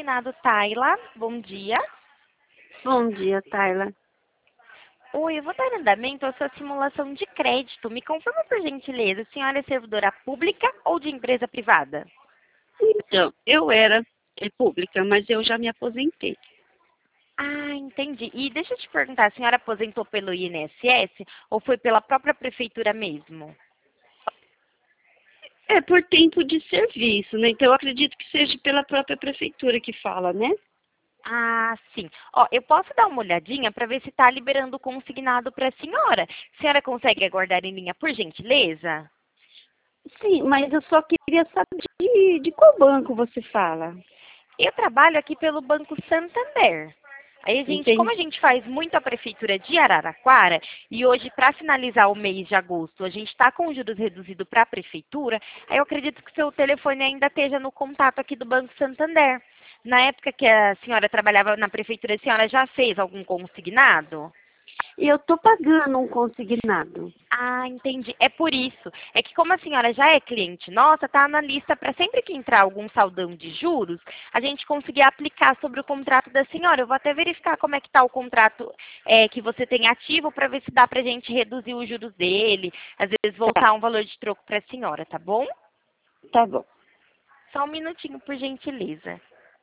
consignado Tayla. Bom dia. Bom dia, Tayla. Oi, eu vou dar andamento à sua simulação de crédito. Me confirma, por gentileza, a senhora é servidora pública ou de empresa privada? Então, eu era pública, mas eu já me aposentei. Ah, entendi. E deixa eu te perguntar, a senhora aposentou pelo INSS ou foi pela própria prefeitura mesmo? É por tempo de serviço, né? Então, eu acredito que seja pela própria prefeitura que fala, né? Ah, sim. Ó, eu posso dar uma olhadinha para ver se está liberando o consignado para a senhora. A senhora consegue aguardar em linha, por gentileza? Sim, mas eu só queria saber de qual banco você fala. Eu trabalho aqui pelo Banco Santander. Aí, como a Entendi. gente faz muito a prefeitura de Araraquara, e hoje, para finalizar o mês de agosto, a gente está com juros reduzido para a prefeitura, aí eu acredito que o seu telefone ainda esteja no contato aqui do Banco Santander. Na época que a senhora trabalhava na prefeitura, a senhora já fez algum consignado? E eu tô pagando um consignado. Ah, entendi. É por isso. É que como a senhora já é cliente nossa, tá na lista para sempre que entrar algum saldão de juros, a gente conseguir aplicar sobre o contrato da senhora. Eu vou até verificar como é que está o contrato que você tem ativo para ver se dá para a gente reduzir os juros dele, às vezes voltar um valor de troco para a senhora, tá bom? Tá bom. Só um minutinho, por gentileza.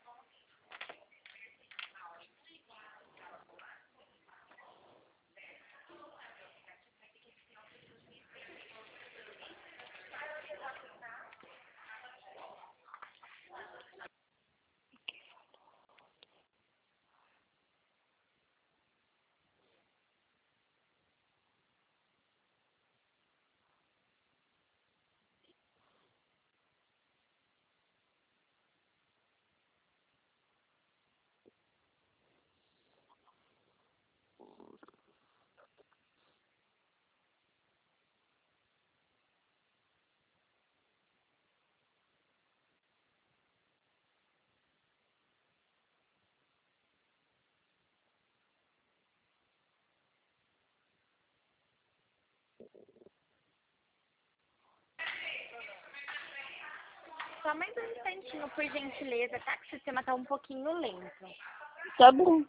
Só mais um instantinho, por gentileza, tá? Que o sistema tá um pouquinho lento. Tá bom.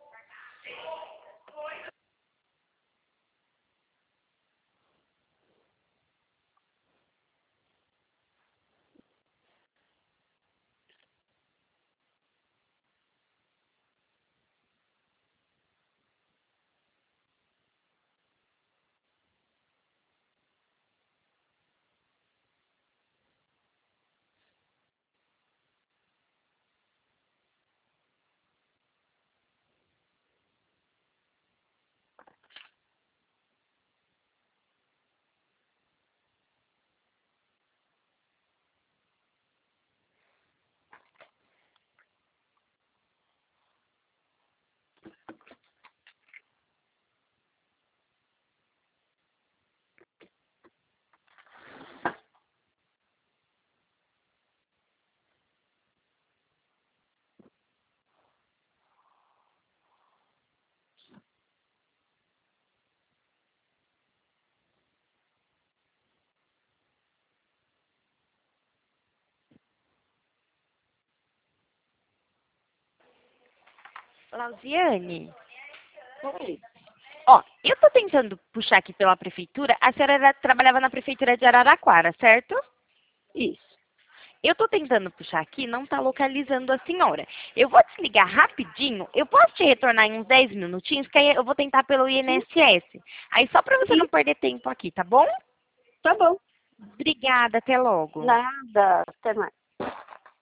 Lausiane? Oi. Ó, eu tô tentando puxar aqui pela prefeitura. A senhora trabalhava na prefeitura de Araraquara, certo? Isso. Eu tô tentando puxar aqui, não tá localizando a senhora. Eu vou desligar rapidinho. Eu posso te retornar em uns 10 minutinhos, que aí eu vou tentar pelo Sim, INSS. Aí só pra você sim. não perder tempo aqui, tá bom? Tá bom. Obrigada, até logo. Nada. Até mais.